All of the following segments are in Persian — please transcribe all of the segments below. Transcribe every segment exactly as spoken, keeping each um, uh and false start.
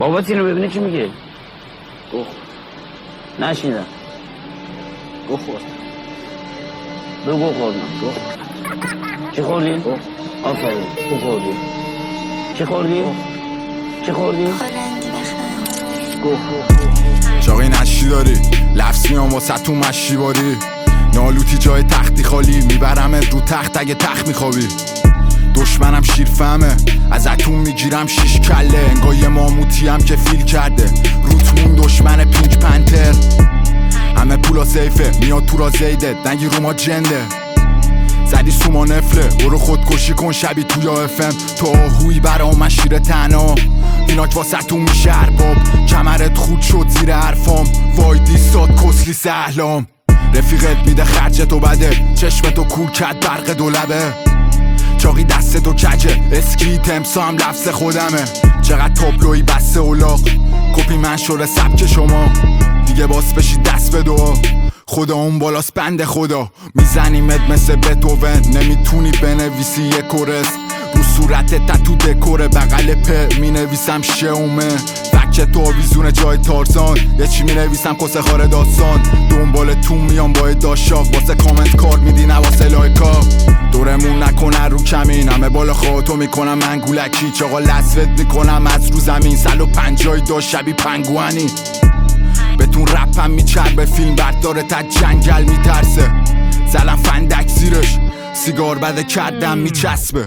بابات اینو ببینه چی میگه؟ گوه نشنیدم. گوه خورد. دو گوه خوردم. گوه چی خوردی؟ گوه آفرین گوه خوردی. چی خوردی؟ چی خوردی؟ گوه چاقی نشی داری لفظ میام واسه تو مشی باری نالوتی جای تختی خالی میبرمت رو تخت اگه تخت میخوابی دشمنم شیر فهمه از اتون میگیرم شیش کله انگاه یه ماموتی هم که فیل کرده روتمون دشمن پینک پنتر همه پولا سیفه میاد تو را زیده دنگی رو ما جنده زدی سوما نفله برو خودکشی کن شبی توی افم تو آهوی برا من شیر تنها ایناک واسه تو میشه ارباب کمرت خود شد زیر حرفام وای دیستاد کسلی سهلام رفیقت میده خرجتو بده چشمتو کور کرد برق دولبه چاقی دستتو کجه اسکی تمسا هم لفظ خودمه چقدر تابلوی بسته اولاق کپی من شده سبک شما دیگه باس بشی دست به دعا خدا اون بالاست بند خدا میزنیمت مثل بتوون نمیتونی بنویسی یه کورس رو صورتت تتو دکوره بغل په مینویسم شومه فکه تو آویزون جای تارزان یه چی مینویسم کسه خاره داستان دنبال تو میام با داشاق واسه کامنت کار میدی نه واسه لایکا دورمون نکنه رو کمین همه بالا خواهتو میکنم من گولکی چاقا لسوت میکنم از رو زمین سل و پنجای داشت شبی پنگوانی بهتون رپم میچربه فیلم برداره تا جنگل میترسه زلم فندک زیرش سیگار بده کردم میچسبه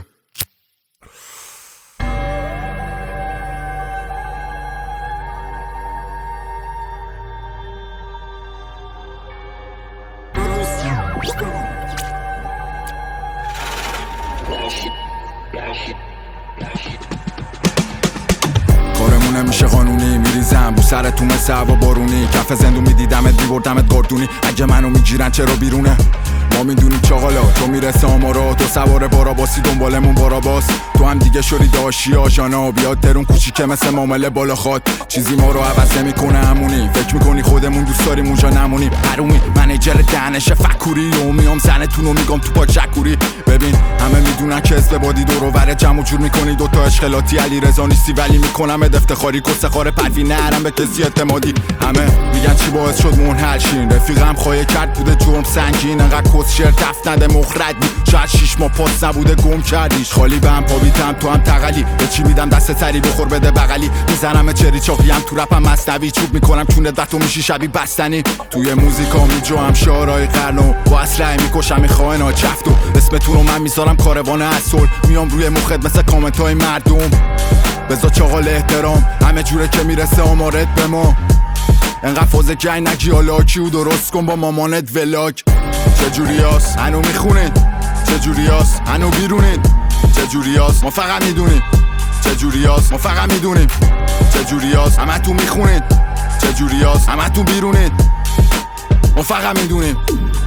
کارمون نمیشه قانونی میریزم بو سرتون مثل هوا بارونی کف زندون میدیدمت میبردمت گردونی اگه منو میگیرن چرا بیرونه ما میدونیم چاقالا تو میرسه آمارا تو سوار باراباسی دنبالمون باراباس تو هم دیگه شوری داشی آشانا بیاد درون کوچیکه مثل معامله بالا خواد چیزی ما رو عوض نمیکنه همونی فکر میکنی خودمون دوست داریم اونجا نمونیم حرومی منیجر دهنش فکوری و میام زنتون رو میگم تو پاک شکوری ببین همه میدونن که اسم بادی دور و بر جمع جور میکنی دوتا اشکلاتی علی رضا نیستی ولی میکنم افتخاری کسه خاره پروی نرم به کسی اعتمادی همه میگن چی باعث شد منحل شین رفیقم خواهی کرد بوده جرم سنگین انقدر کس شعر تفت نده مخرج بود شاید شیش ماه پاس نبوده گم کردیش خالی به هم پابیتم تو هم تقلی به چی میدم دست سری بخور بده بغلی میزنم چری چاقی هم تو رپم مصنوی چوب میکنم چونت و تو میشی شبی بستنی توی موزیکا میجوام شعرهای قرنو با اسلحه میکشم میخواهنا چفتو اسمتون رو من میذارم کاروان اصل میام روی مخت مثل کامنت های مردم بذار چاقال احترام همه جوره که میرسه آمارت به ما انقدر فازه جنگ نگی حالا کیو درست کن با مامانت ولاگ چجوری هست هنو میخونید چجوری هست هنو بیرونید چجوری هست ما فقط میدونیم چجوری هست ما فقط میدونیم چجوری هست همه تو میخونید چجوری هست همه تو بیرونید ما فقط میدونیم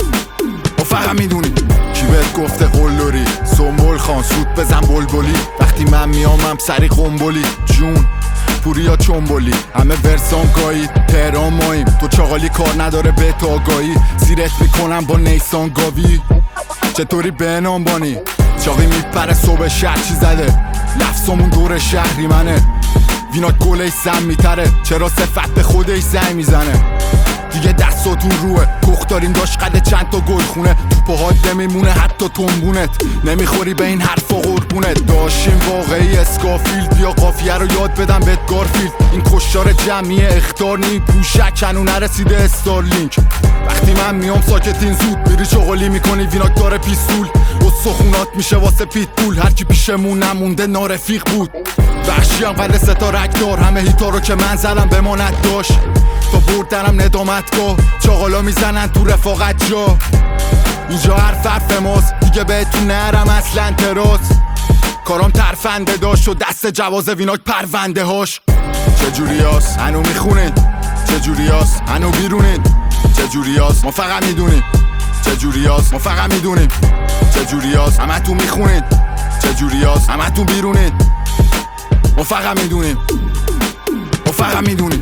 ما فقط میدونیم کی بهت گفته قلدری سنبول خان سود بزن بلبلی وقتی من میامم سری قنبلی جون پوریا چنبولی همه ورسام گایی تهران ماییم تو چاقالی کار نداره به تاگایی زیرت میکنم با نیسان گاوی چطوری به نام بانی چاقی میپره صبح شهر چی زده لفظمون دور شهری منه وینا گله سم میتره چرا صفت به خودش زنگ میزنه دیگه دستاتون روه کخ داریم داشت قده چند تا گل خونه تو پاهات نمیمونه حتی تنبونت نمیخوری به این حرفا قربونت داشتیم واقعی اسکافیلد یا قافیه رو یاد بدم بهت گارفیلد این کشتار جمعی اختار نی پوشک هنو نرسیده استارلینک وقتی من میام ساکتین زود میری چغلی میکنی ویناک داره پیستول و سخونات میشه واسه پیت پول هرکی پیشمون نمونده نارفیق بود وحشی هم قد ستا رکدار همه هیتا رو که من زدم بماند داشت تا بردنم ندامتگاه چاقالا میزنن تو رفاقت جا اینجا حرف حرف ماست دیگه بهتون نرم اصلا تراس کارام ترفنده داشت و دست جواز ویناک پرونده هاش چجوری هست هنو میخونید چجوری هست هنو بیرونید چجوری هست ما فقط میدونیم چجوری هست ما فقط میدونیم چجوری هست همه تو میخونید چجوری هست همه تو بیرونید ما فقط میدونیم ما فقط میدونیم